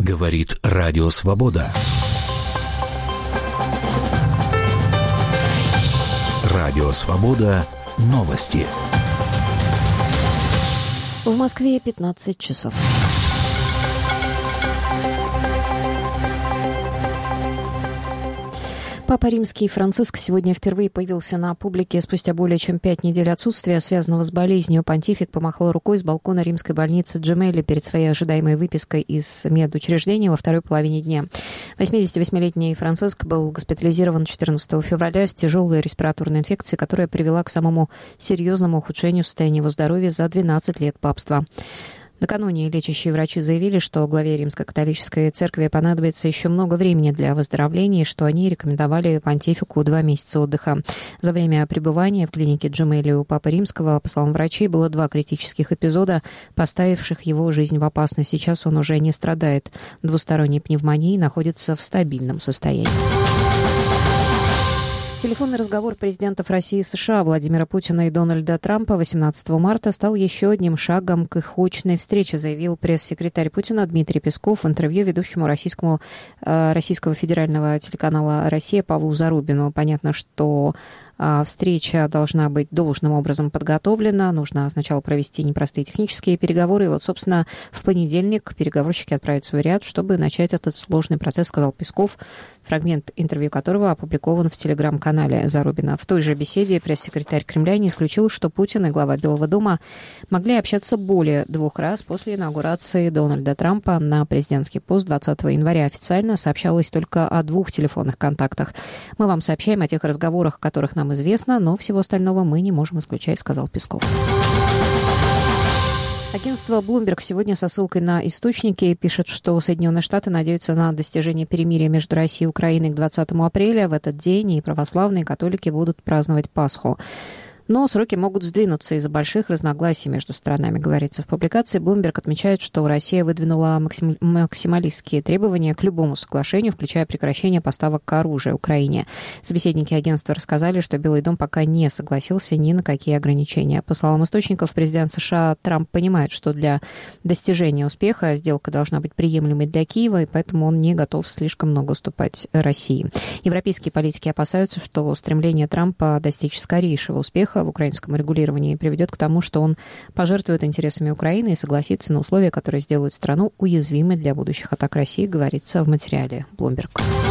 Говорит Радио Свобода. Радио Свобода. Новости. В Москве 15 часов. Папа Римский Франциск сегодня впервые появился на публике спустя более чем 5 недель отсутствия, связанного с болезнью. Понтифик помахал рукой с балкона римской больницы Джемелли перед своей ожидаемой выпиской из медучреждения во второй половине дня. 88-летний Франциск был госпитализирован 14 февраля с тяжелой респираторной инфекцией, которая привела к самому серьезному ухудшению состояния его здоровья за 12 лет папства. Накануне лечащие врачи заявили, что главе Римско-католической церкви понадобится еще много времени для выздоровления, что они рекомендовали понтифику 2 месяца отдыха. За время пребывания в клинике Джемелли у Папы Римского, по словам врачей, было 2 критических эпизода, поставивших его жизнь в опасность. Сейчас он уже не страдает двусторонней пневмонией и находится в стабильном состоянии. Телефонный разговор президентов России и США Владимира Путина и Дональда Трампа 18 марта стал еще одним шагом к их очной встрече, заявил пресс-секретарь Путина Дмитрий Песков в интервью ведущему российского федерального телеканала «Россия» Павлу Зарубину. Понятно, что встреча должна быть должным образом подготовлена. Нужно сначала провести непростые технические переговоры. И вот, собственно, в понедельник переговорщики отправятся в Риад, чтобы начать этот сложный процесс, сказал Песков, фрагмент интервью которого опубликован в телеграм-канале Зарубина. В той же беседе пресс-секретарь Кремля не исключил, что Путин и глава Белого дома могли общаться более 2 раз после инаугурации Дональда Трампа на президентский пост 20 января. Официально сообщалось только о 2 телефонных контактах. Мы вам сообщаем о тех разговорах, о которых нам известно, но всего остального мы не можем исключать, сказал Песков. Агентство Bloomberg сегодня со ссылкой на источники пишет, что Соединенные Штаты надеются на достижение перемирия между Россией и Украиной к 20 апреля. В этот день и православные, и католики будут праздновать Пасху. Но сроки могут сдвинуться из-за больших разногласий между странами, говорится в публикации. Bloomberg отмечает, что Россия выдвинула максималистские требования к любому соглашению, включая прекращение поставок оружия Украине. Собеседники агентства рассказали, что Белый дом пока не согласился ни на какие ограничения. По словам источников, президент США Трамп понимает, что для достижения успеха сделка должна быть приемлемой для Киева, и поэтому он не готов слишком много уступать России. Европейские политики опасаются, что стремление Трампа достичь скорейшего успеха в украинском регулировании приведет к тому, что он пожертвует интересами Украины и согласится на условия, которые сделают страну уязвимой для будущих атак России, говорится в материале Bloomberg.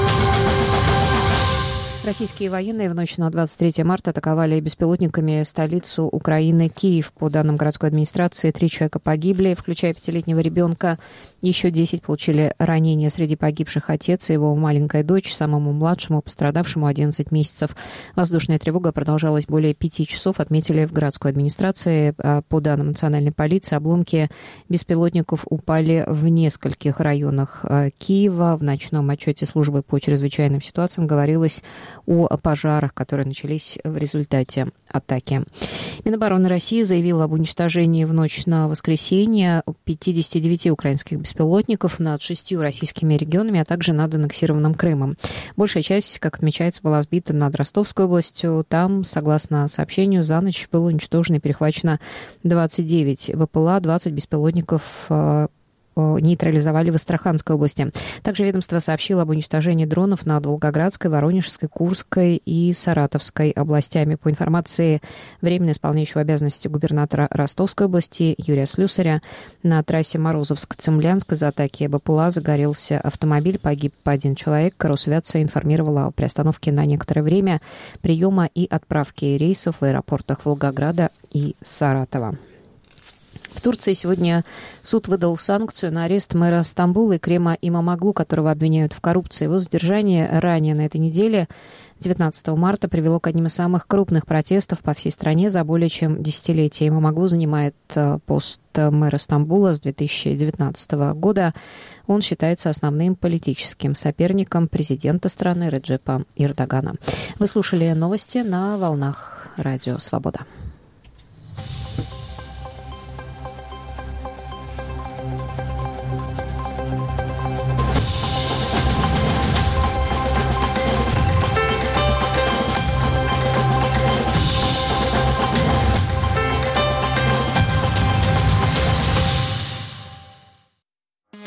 Российские военные в ночь на 23 марта атаковали беспилотниками столицу Украины Киев. По данным городской администрации, 3 человека погибли, включая 5-летнего ребенка. Еще 10 получили ранения. Среди погибших отец и его маленькая дочь, самому младшему, пострадавшему 11 месяцев. Воздушная тревога продолжалась более 5 часов, отметили в городской администрации. По данным национальной полиции, обломки беспилотников упали в нескольких районах Киева. В ночном отчете службы по чрезвычайным ситуациям говорилось о пожарах, которые начались в результате атаки. Минобороны России заявила об уничтожении в ночь на воскресенье 59 украинских беспилотников над 6 российскими регионами, а также над аннексированным Крымом. Большая часть, как отмечается, была сбита над Ростовской областью. Там, согласно сообщению, за ночь было уничтожено и перехвачено 29 БПЛА, 20 беспилотников нейтрализовали в Астраханской области. Также ведомство сообщило об уничтожении дронов над Волгоградской, Воронежской, Курской и Саратовской областями. По информации временно исполняющего обязанности губернатора Ростовской области Юрия Слюсаря, на трассе Морозовск-Цимлянск из-за атаки БПЛА загорелся автомобиль, погиб 1 человек. Росавиация информировала о приостановке на некоторое время приема и отправки рейсов в аэропортах Волгограда и Саратова. В Турции сегодня суд выдал санкцию на арест мэра Стамбула Экрема Имамоглу, которого обвиняют в коррупции. Его задержание ранее на этой неделе, 19 марта, привело к одним из самых крупных протестов по всей стране за более чем десятилетие. Имамоглу занимает пост мэра Стамбула с 2019 года. Он считается основным политическим соперником президента страны Реджепа Эрдогана. Вы слушали новости на волнах Радио Свобода.